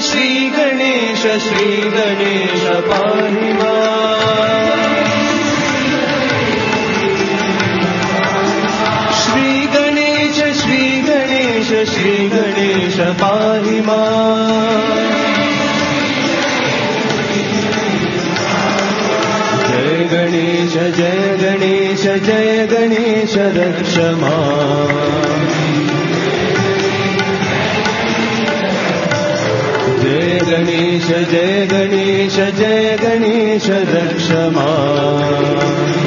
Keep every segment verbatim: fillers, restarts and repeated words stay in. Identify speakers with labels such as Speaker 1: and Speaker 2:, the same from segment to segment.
Speaker 1: श्री गणेश श्री गणेश पाहि मां। श्री गणेश श्री गणेश श्री गणेश पाहि मां। जय गणेश जय गणेश जय गणेश रक्ष मां। जय गणेश जय गणेश जय गणेश रक्ष मां।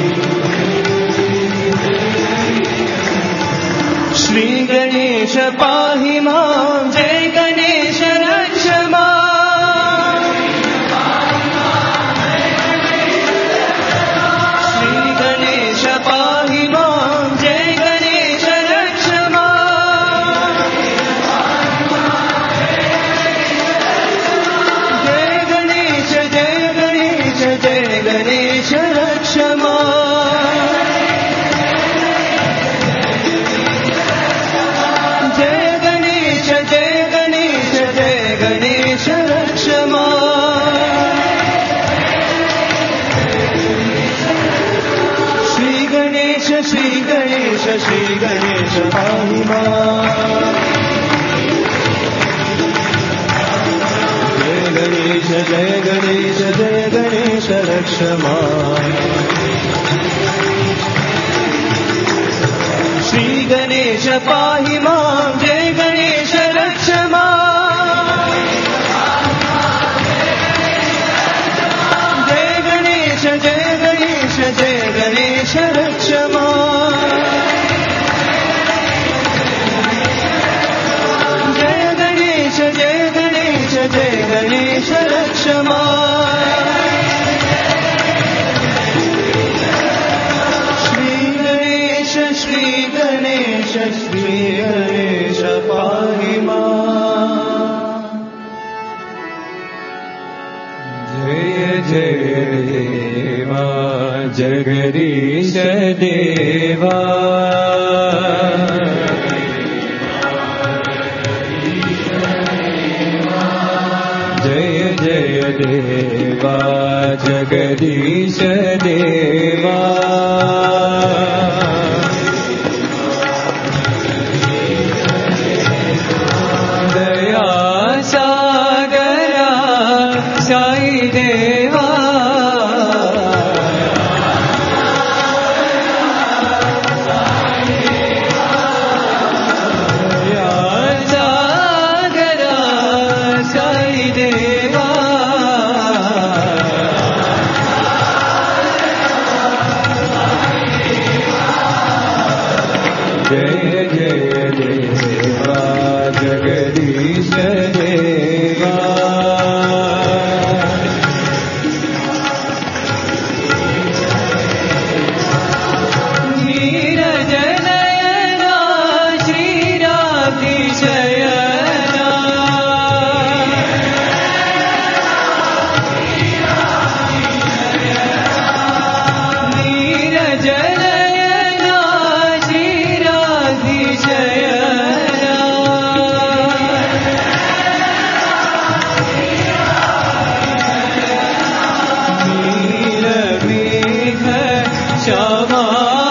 Speaker 1: श्री गणेश पाहि मां जय गणेश रक्ष मां। श्री गणेश पाहि मां जय गणेश रक्ष मां। जय गणेश जय गणेश जय गणेश रक्ष मां। जय गणेश जय गणेश जय गणेश रक्ष मां। श्री गणेश श्री गणेश श्री गणेश पाहि मां। जय गणेश जय गणेश जय गणेश रक्ष मां। श्री गणेश पाहि मां जय गणेश रक्ष मां। जय गणेश जय गणेश जय गणेश रक्ष मां। जय गणेश जय गणेश जय गणेश रक्ष मां। श्री गणेश श्री गणेश श्री गणेश पाहि मां। जय जय देवा जगदीश देवा। जय जय देवा जगदीश देवा। दया सागरा साई देवा। दया सागरा साई देवा। जय जय देवा जगदीश देवा। नीरज नयना श्रीराधिशयना। नीरज नयना श्रीराधिशयना। नीलमेघ श्यामा।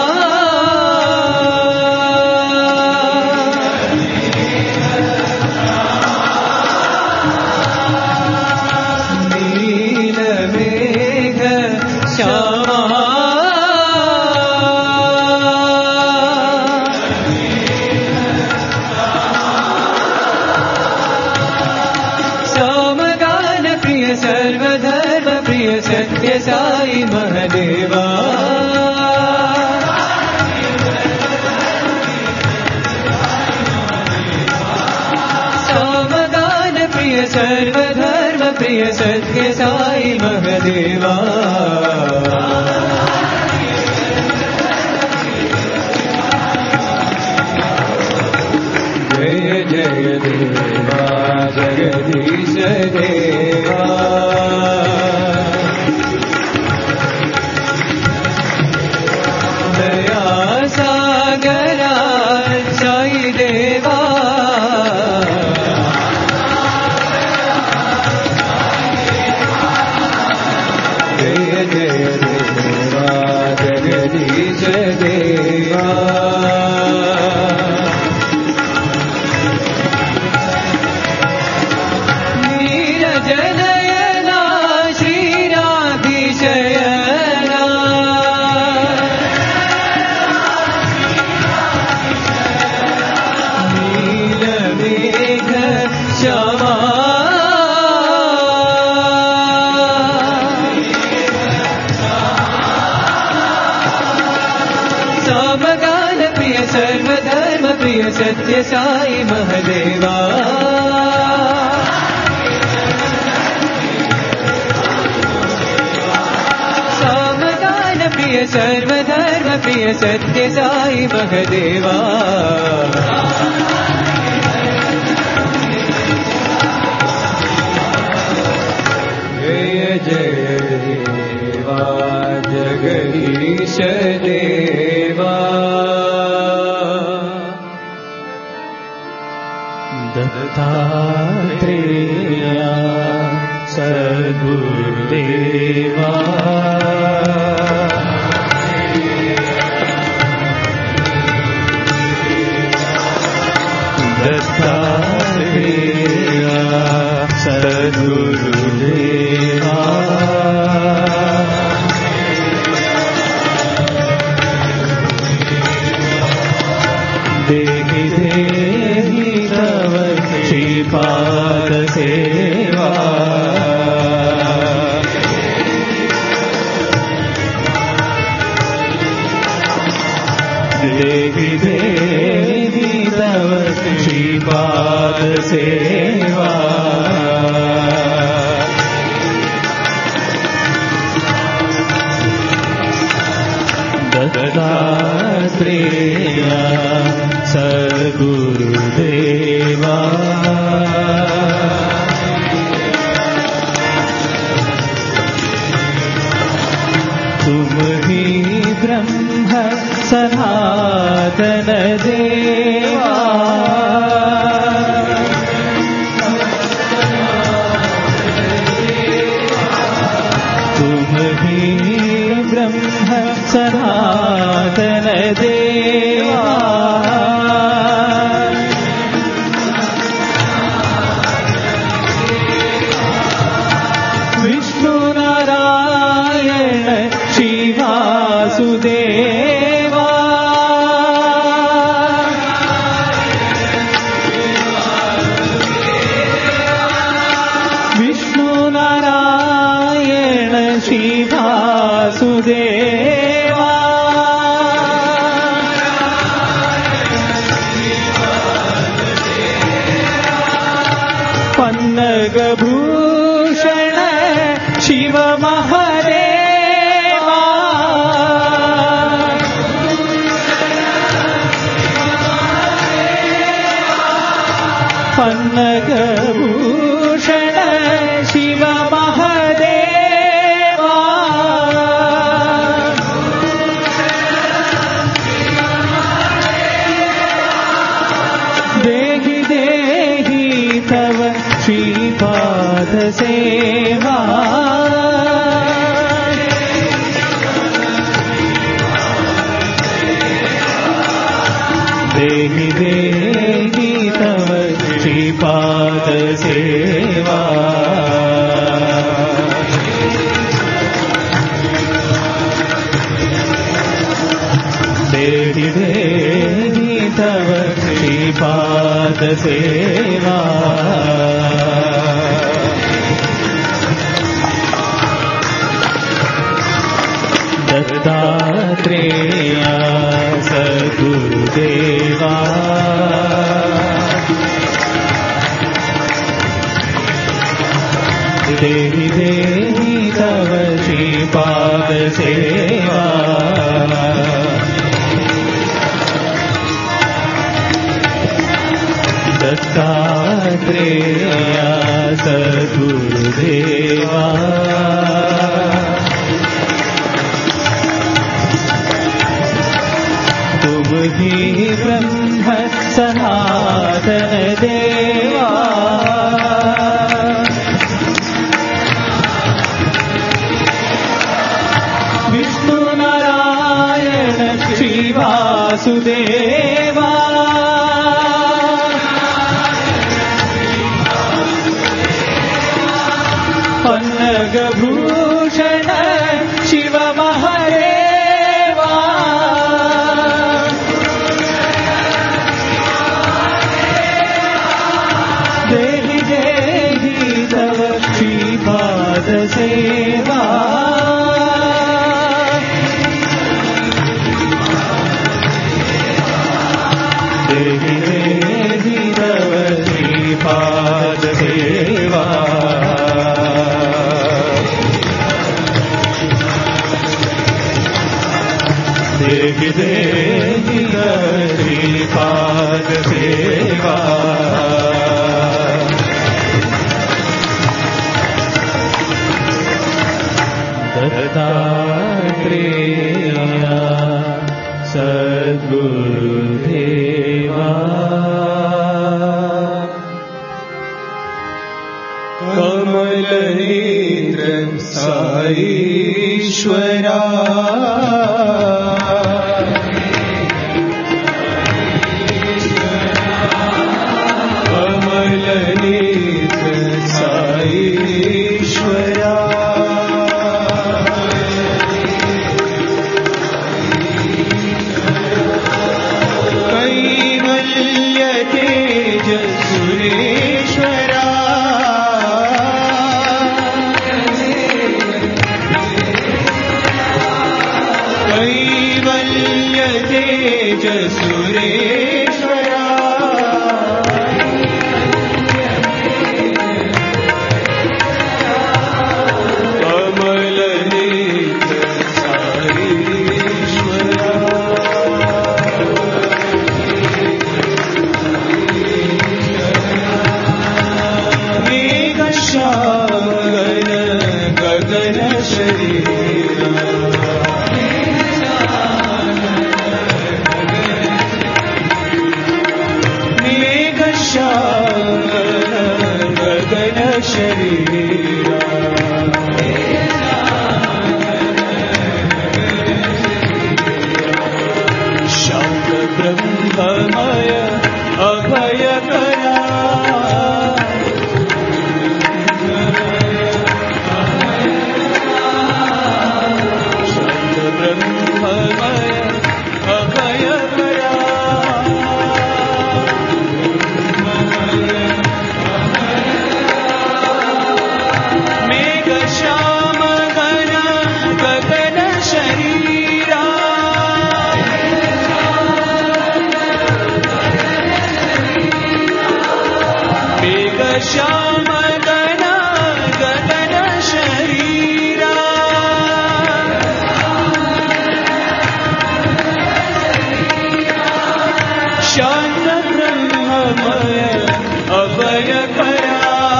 Speaker 1: नीलमेघ श्यामा। सामगान प्रिय सर्वधर्म प्रिय सत्य साई महदेवा। सामगान प्रिय सर्वधर्म प्रिय सत्य साई महदेवा। जय जय देवा जगदीश देवा। दया सागरा साई देवा। प्रिय सत्य साई महदेवा सावधान प्रिय सर्वधर्म प्रिय सत्य साई महदेवा जय जय देवा जगदीश देवा दत्तात्रेय सद्गुरुदेवा दत्तात्रेय सद्गुरुदेवा देहि देहि तव श्रीपाद सेवा देहि देहि तव श्रीपाद सेवा दत्तात्रेय सद्गुरुदेवा तुम ही ब्रह्म सनातन देवा तुम ही ब्रह्म सनातन देवा विष्णु नारायण शिवासुदेवा विष्णु नारायण शिवासुदेवा पन्नगभूषण शिव महदेवा पन्नगभूषण शिव महदेवा देहि देहि तव श्रीपाद सेवा देहि देहि तव श्रीपाद सेवा देहि देहि तव श्रीपाद सेवा दत्तात्रेय सद्गुरुदेवा देहि देहि तव श्रीपाद सेवा दत्तात्रेय सद्गुरुदेवा तुम ही ब्रह्म सनातन देवा विष्णु नारायण शिवासुदेवा पन्नगभूषण शिव महदेवा देहि देहि तव श्रीपाद सेवा देहि साईश्वरा कमलनेत्र साईश्वरा कैवल्य तेज सुरेश्वरा कैवल्य तेज सुरेश्वरा कमलनेत्र साईश्वरा मेघश्यामगन गगन शरीरा गगन शरीरा शांत ब्रह्ममय अभयकरा शांत ब्रह्ममय अभयकरा मेघश्यामगन गगन शरीरा मेघश्यामगन गगन शरीरा शांत ब्रह्ममय अभयकरा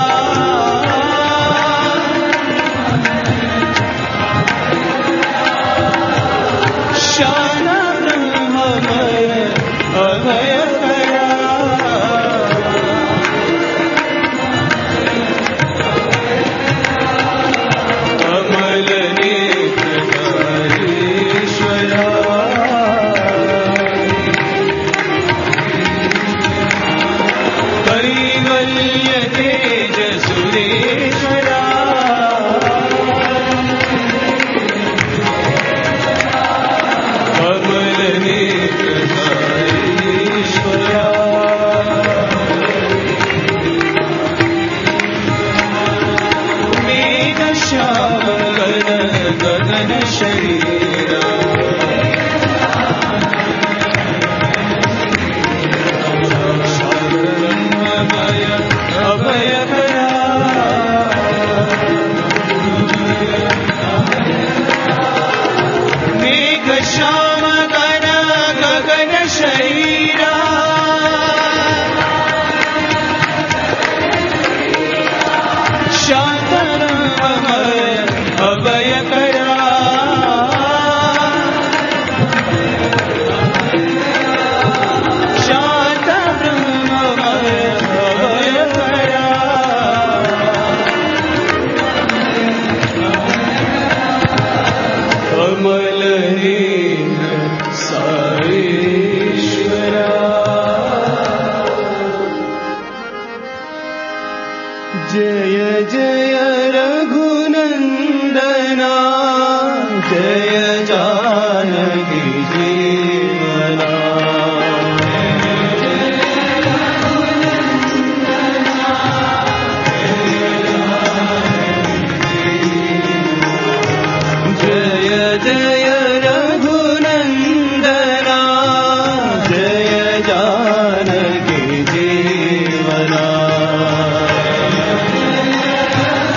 Speaker 1: शांत ब्रह्ममय अभयकरा कमलनेत्र साईश्वरा कैवल्य तेज सुरेश्वरा कमलनेत्र साईश्वरा मेघश्यामगन गगन शरीरा ब्रह्ममय अभयकरा मेघश्यामगन गगन शरीरा शांत ब्रह्ममय अभयकरा शांत ब्रह्ममय अभयकरा कमलनेत्र साईश्वरा जय जय रघुनंदना जय जानकी जीवना जय जय रघुनंदना जय जानकी जीवना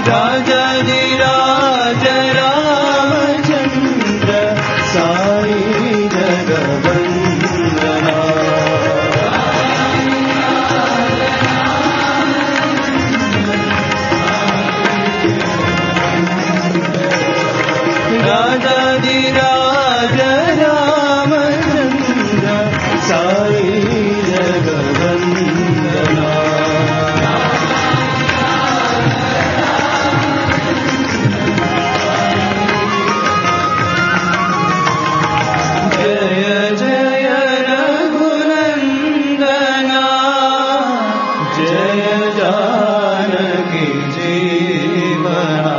Speaker 1: राजाधिराज रामचंद्र साई जगवंदना। राजाधिराज रामचंद्र साई जगवंदना। जय जय रघुनंदना जय जानकी जीवना।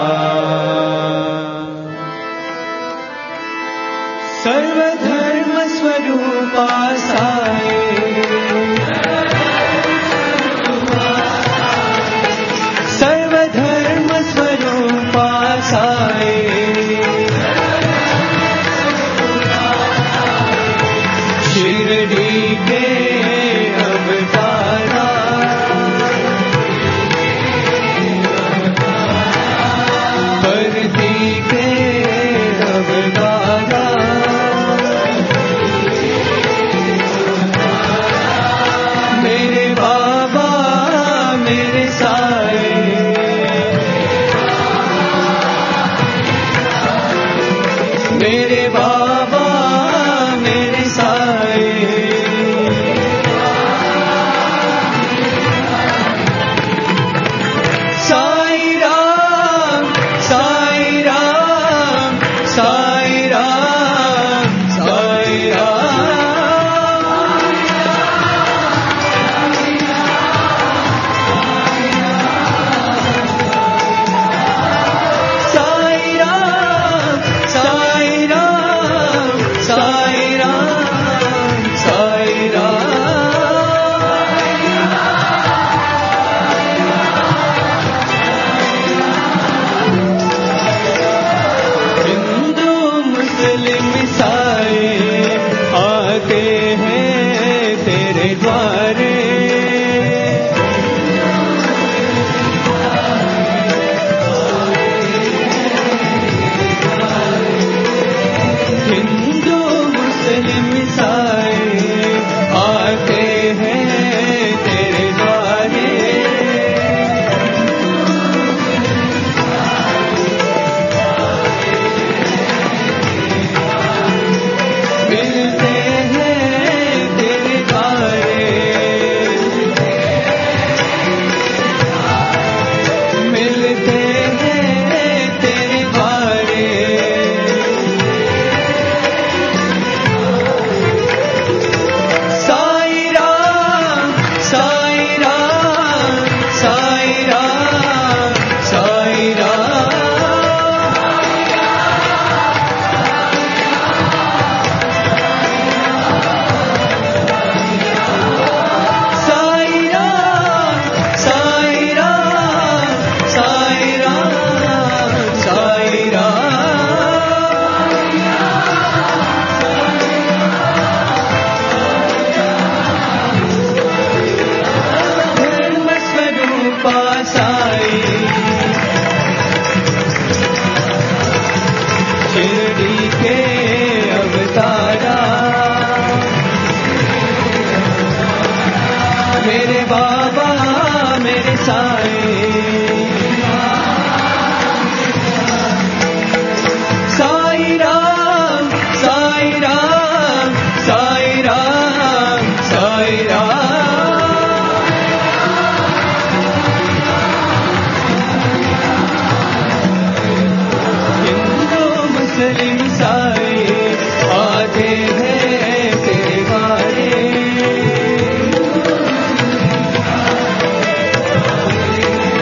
Speaker 1: सर्वधर्म स्वरूपा साई सर्वधर्म स्वरूपा साई शिरडी के अवतारा परती के अवतारा मेरे बाबा मेरे साए मेरे बाबा मेरे साए साई राम साई राम साई राम साई राम साई राम साई राम साई राम साई राम। हिंदू मुस्लिम ईसाई आते हैं तेरे द्वारे। हिंदू मुस्लिम ईसाई आते हैं तेरे द्वारे। मिलते हैं तेरे द्वारे मिलते हैं तेरे द्वारे। साई राम साई राम साई राम साई राम साई राम साई राम साई राम साई राम। धर्म स्वरूपा साई शिरडी के अवतारा मेरे बाबा मेरे साए साई राम साई राम साई राम साई राम। हिंदू मुस्लिम साई आते हैं तेरे द्वारे।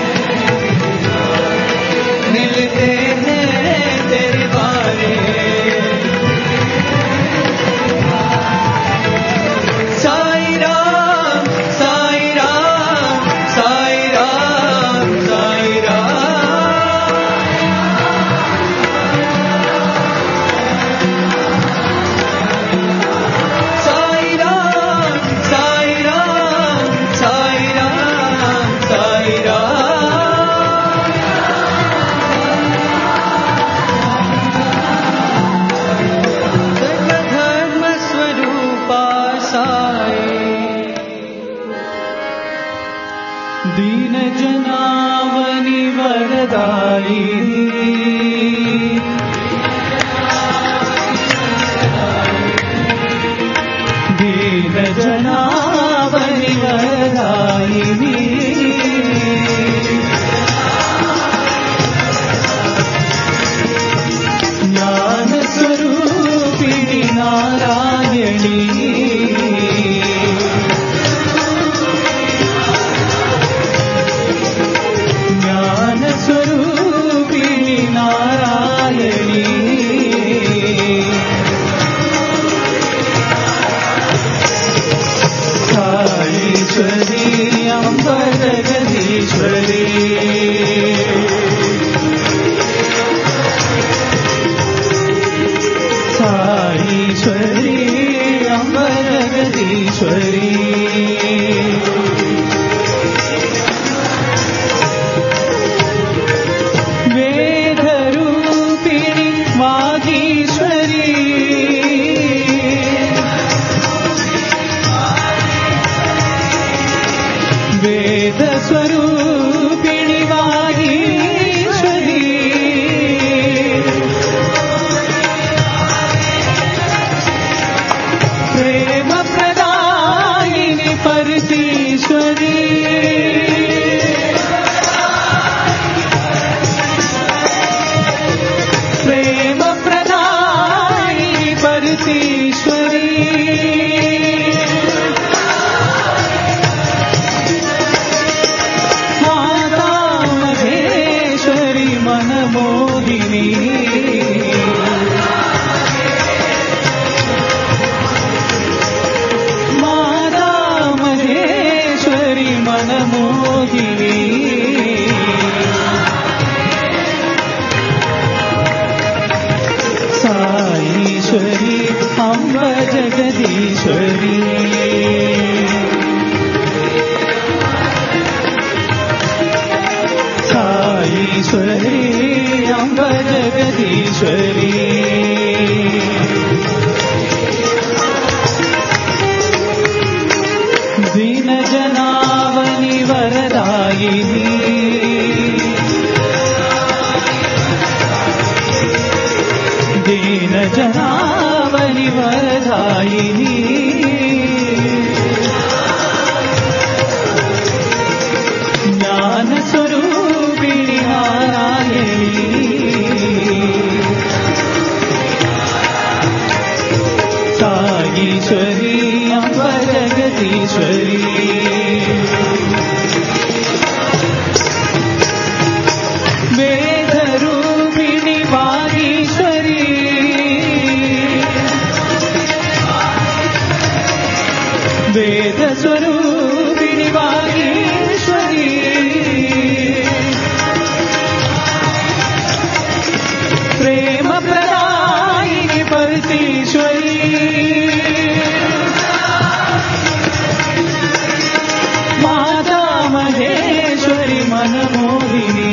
Speaker 1: दीन जनावनि वरदायिनी दीन जनावनि वरदायिनी ज्ञान स्वरूपिणी नारायणी ज्ञान स्वरूपिणी नारायणी साईश्वरी अम्ब जगदीश्वरी साईश्वरी अम्ब जगदीश्वरी वेदरूपिणी वागीश्वरी वेदस्वरूपिणी वागीश्वरी प्रेम प्रदायिनी परसीश्वरी प्रेम प्रदायिनी परसीश्वरी माता महेश्वरी मनमोहिनी माता महेश्वरी मनमोहिनी साईश्वरी अम्ब जगदीश्वरी साईश्वरी अम्ब जगदीश्वरी दीन जनावनि वरदायिनी दीन जनावनि वरदायिनी ज्ञान स्वरूपिणी नारायणी साईश्वरी अम्ब जगदीश्वरी वेदरूपिणी वागीश्वरी वेदस्वरूपिणी वागीश्वरी प्रेम प्रदायिनी परसीश्वरी माता महेश्वरी मनमोहिनी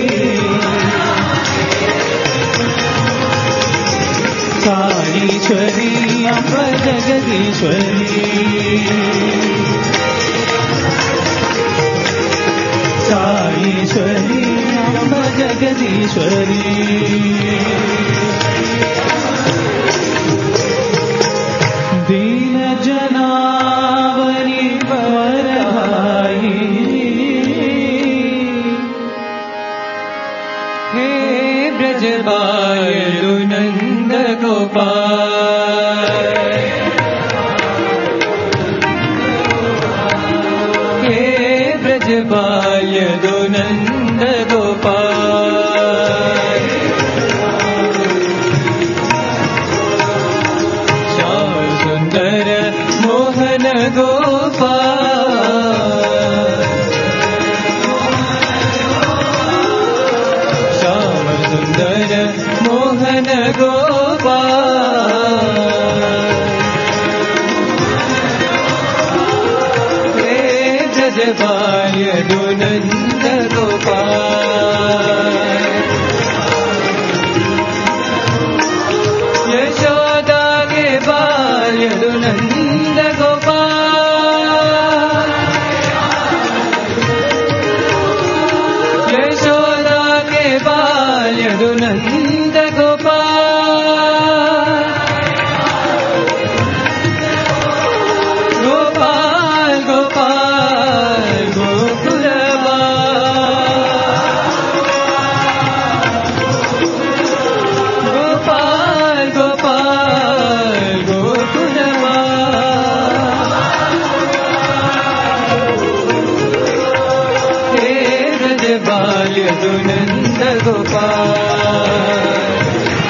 Speaker 1: साईश्वरी अम्ब जगदीश्वरी साईश्वरी अम्ब जगदीश्वरी दीन जनावनि वरदायिनी हे ब्रजबालु नंद गोपाल हे ब्रजबालु नंद गोपाल श्याम सुंदर मोहन गोपाल श्याम सुंदर मोहन गोपाल हे ब्रजबालु नंद गोपाल यशोदा के बालु नंद गोपाल यदुनन्द गोपाल गोपाल गोपाल गोकुल गोपाल गोपाल गोकुल हे ब्रज बाल यदुनन्द गोपाल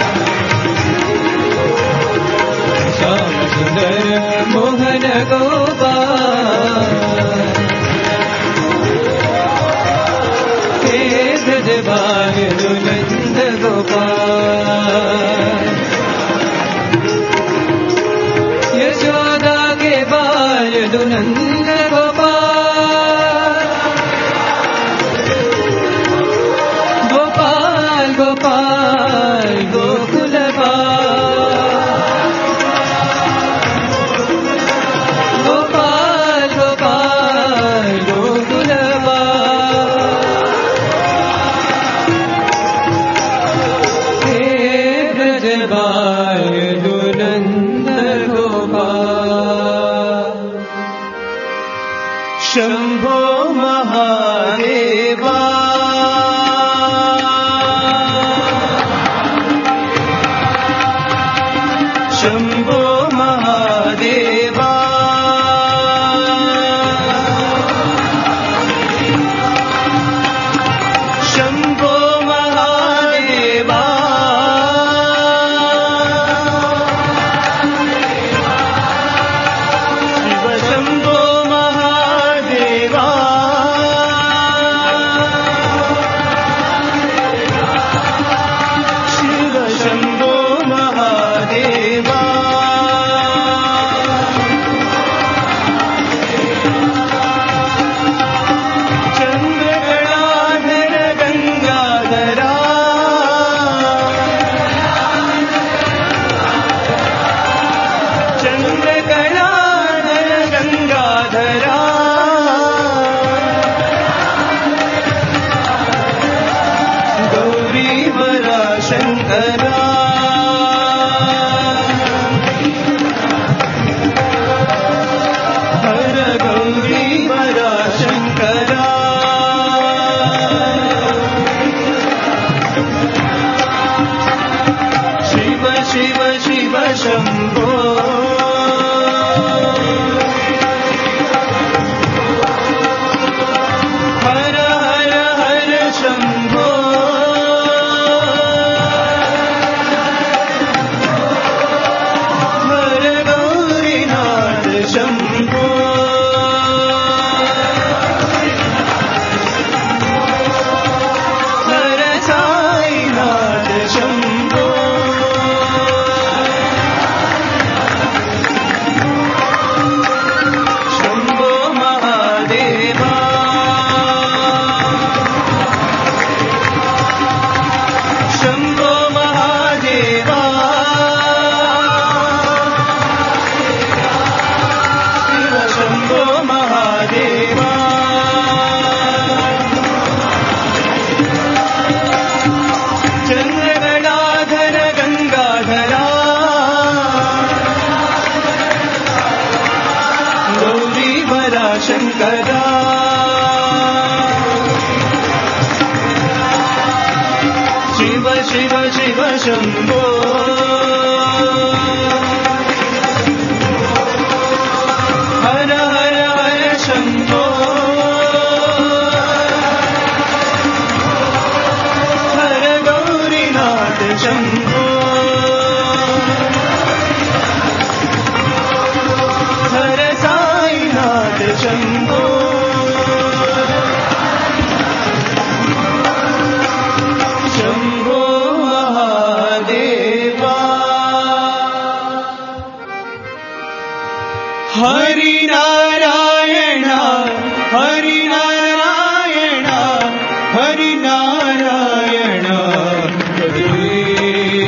Speaker 1: श्याम सुंदर मोहन गोपाल हे ब्रज बाल यदुनन्द गोपाल यशोदा के बाल यदुनन्द गोपाल गोपाल गोपाल गोकुल गोपाल गोपाल गोकुल हे ब्रज बाल यदुनन्द गोपाल शंभो महादेवा शंभो महादेवा शंभो महादेवा शिव शंभो महादेवा शिव शंभो महादेवा चंद्रकलाधर गंगाधरा चंद्रकलाधर गंगाधरा गौरी वरा शंकरा हर गौरी वरा शंकरा शिव शिव शिव शंभो हर हर हर शंभो हर गौरीनाथ शंभो हर साईनाथ शंभो शंभो महादेवा शंभो महादेवा शिव शंभो महादेवा चंद्रकलाधर गंगाधरा गौरी वरा शंकरा शिव शिव शिव शंभो हर हर हर शंभो हर गौरीनाथ शंभो हर साईनाथ शंभो शंभो महादेवा हरि नारायण हरि नारायण हरि नारायण हरे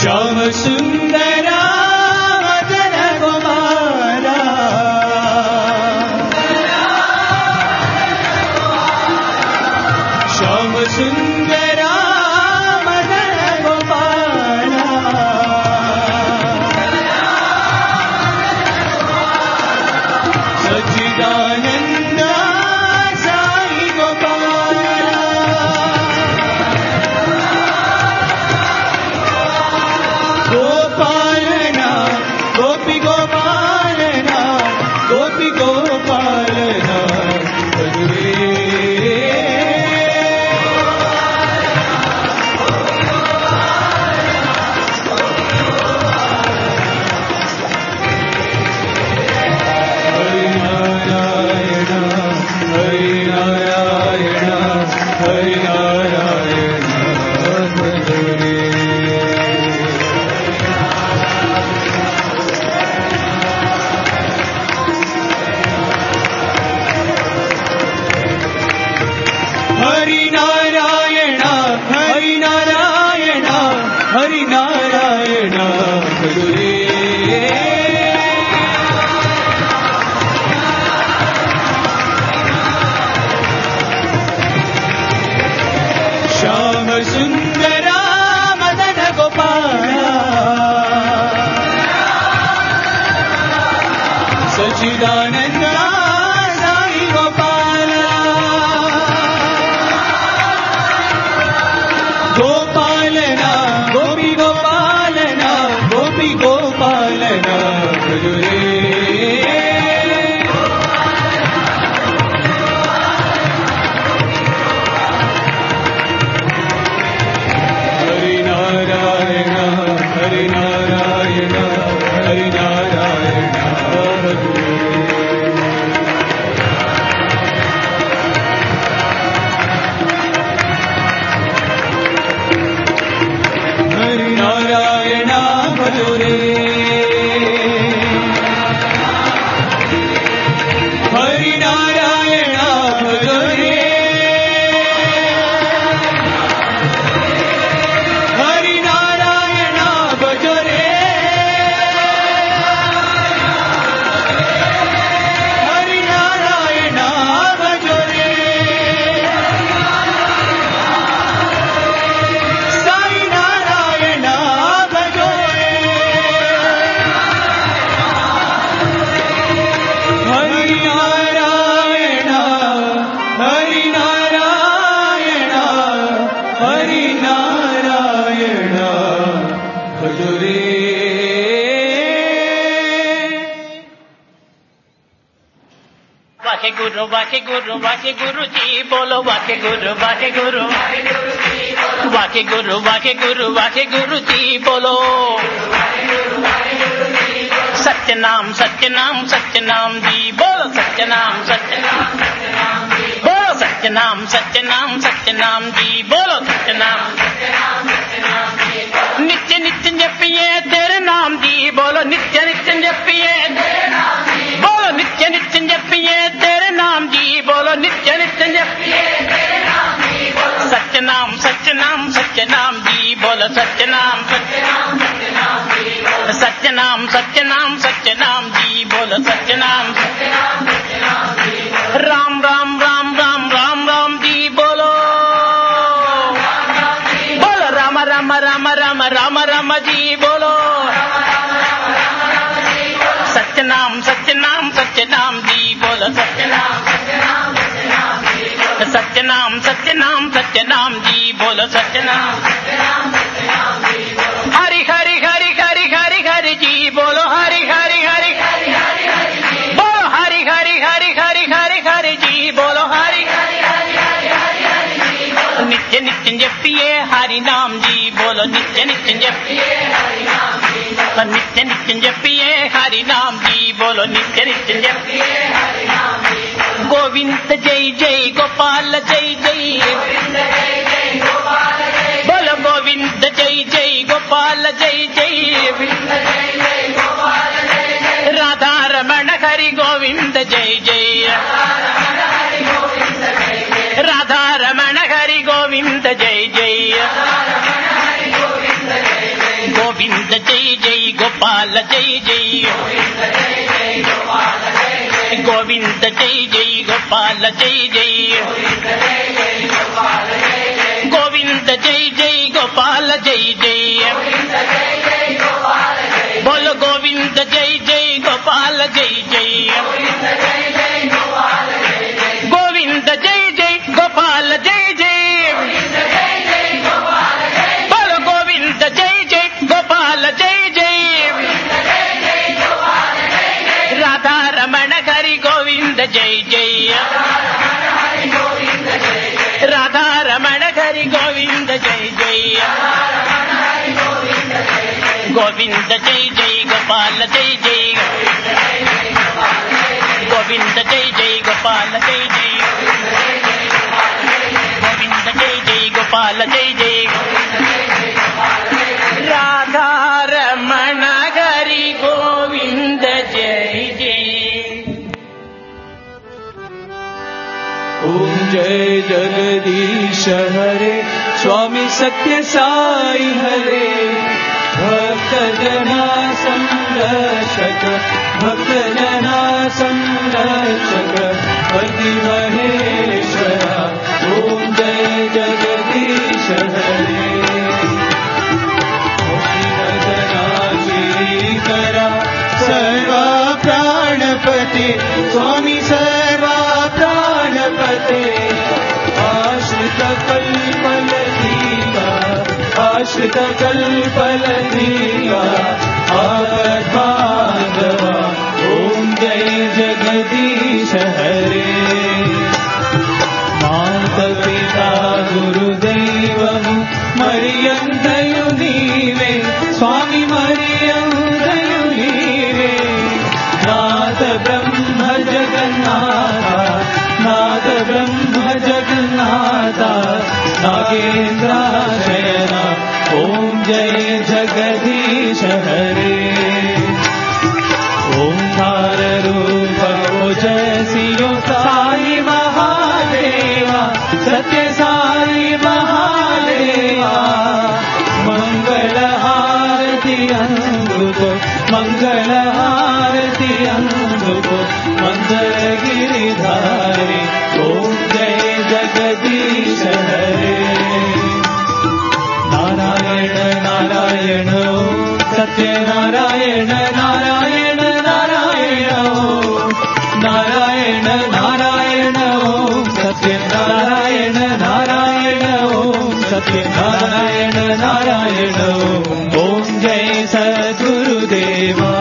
Speaker 1: శ్యామ సుందర మదన కుమార శ్యామ సుందర మదన గోపాల సచ్చిదానంద సాయి గోపాల గోపాలన గోపి గోపాలన గోపి గోపాలన హరి నారాయణ హరి నారాయణ హరి నారాయణ హరి శ్యామ సుందర మదన గోపాల సచిదానంద సాయి గోపాల గోపాలన గోపి గోపాలన గోపి గోపాలన హరి నారాయణ హరి నారాయణ హరి నారాయణ హరి నారాయణ భజురే హరి నారాయణ భజురే హరి నారాయణ భజురే హరి నారాయణ భజురే సాయి నారాయణ భజురే హరి నారాయణ హరి నారాయణ హరి నారాయణ భజురే
Speaker 2: वाके गुरु वाके गुरु वाके गुरु जी बोलो वाके गुरु वाके गुरु वाके गुरु वाके गुरु वाके गुरु जी बोलो सत्य नाम सत्य नाम सत्य नाम जी बोलो सत्य नाम सत्य नाम बोलो सत्य नाम सत्य नाम सत्य नाम जी बोलो सत्य नाम नित्य नित्य जपिए तेरे नाम जी बोलो नित्य नित्य जपिए बोलो नित्य नित्य जपिए तेरे नाम जी बोलो नित्य नित्य जपिए सत्य नाम सत्य नाम सत्य नाम जी बोलो सत्य नाम सत्य नाम सत्य नाम सत्य नाम सत्य नाम जी बोलो सत्य नाम राम राम राम राम राम राम जी बोलो बोलो राम राम राम राम राम राम जी बोलो सत्य नाम सत्य नाम सत्य नाम जी बोलो सत्य नाम सत्य नाम सत्य नाम सत्य नाम जी बोलो सत्य नाम हरि हरि हरि हरि हरि हरि जी बोलो हरि हरि हरि बोलो हरि हरि हरि हरि हरि हरि जी बोलो हरि नित्य नित्य जपिए हरि नाम जी बोलो नित्य नित्य जपिए नित्य नित्य जपिए हरि नाम जी बोलो नित्य नित्य जपिए गोविंद जय जय गोपाल जय जय बोलो गोविंद जय जय गोपाल जय जय राधा रमण हरि गोविंद जय जय राधा रमण हरि गोविंद जय जय గోవింద జై జై గోపాల జై జై గోవింద జై జై గోపాల జై జై గోవింద జై జై గోపాల జై జై బోలో గోవింద జై జై గోపాల జై జై గోవింద జై జై గోపాల జై జై బోలో గోవింద జై జై గోపాల జై జై రాధారమణ హరి గోవింద జై జై రాధారమణ హరి గోవింద జై జై గోవింద జై జై గోపాల జై జై గోవింద జై జై గోపాల జై జై గోవింద జై జై గోపాల జై జై రాధారమణ హరి గోవింద జై జై.
Speaker 1: ओम जय जगदीश हरे स्वामी सत्य साई हरे भक्त जना संरक्षक भक्त जना संरक्षक पति महेश्वरा ओम जय जगदीश हरे श्रीकरा सर्वा प्राणपते स्वामी सर्वा प्राणपते आश्रित कल्पलतीका आश्रित कल्पलतीका आपद्बान्धवा ओम जय जगदीश हरे माता पिता गुरुदैवము మరియందయు నీవే స్వామి మరియందయు నీవే నాథ బ్రహ్మ జగన్నాథ నాథ బ్రహ్మ జగన్నాథ నాగేంద్రాశయన ఓం జయ జగదీశ హరే ఓంకార రూప ఓజసియో సాయి మహాదేవా సత్య సాయి మహాదేవా మంగళ హారతి అందుకో మంగళ హారతి అందుకో మందరగిరిధారి ఓం జయ జగదీశ హరే నారాయణ నారాయణ సత్యనారాయణ నారాయణ నారాయణ నారాయణ నారాయణ సత్యనారాయణ నారాయణ సత్యనారాయణ నారాయణ ఓం జయ సద్గురుదేవా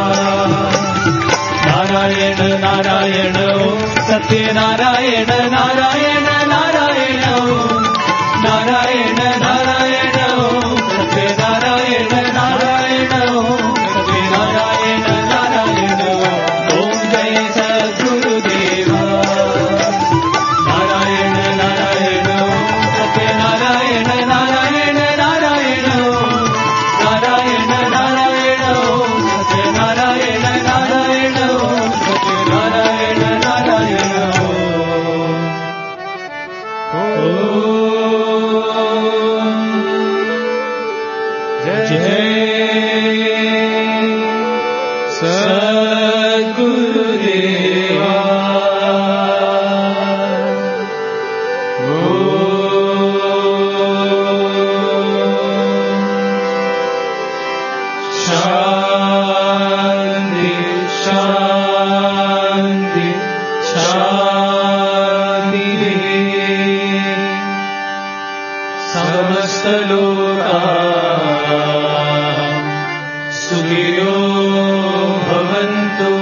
Speaker 1: నారాయణ నారాయణ సత్యనారాయణ నారాయణ నారాయణ నారాయణ నారాయణ సత్యనారాయణ నారాయణ సత్యనారాయణ నారాయణ ఓం జయ సద్గురుదేవా నారాయణ నారాయణ సత్యనారాయణ నారాయణ నారాయణ నారాయణ నారాయణ సత్యనారాయణ నారాయణ సత్యనారాయణ నారాయణ జయ సద్గురుదేవా శాంతి శాంతి శాంతి సమస్త లోకా సుఖినో భవంతు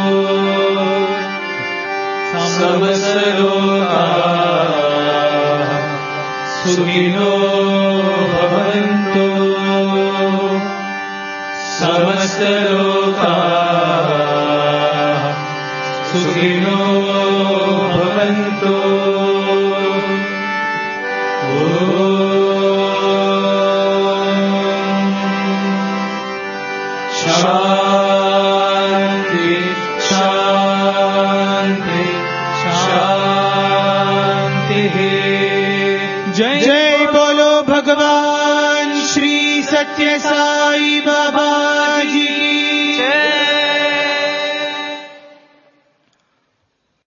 Speaker 1: సమస్త లోకా సుఖినో భవంతు సమస్త లోకా సుఖినో భవంతు శాంతి శాంతి శాంతి जय जय बोलो भगवान श्री सत्य साई बाबा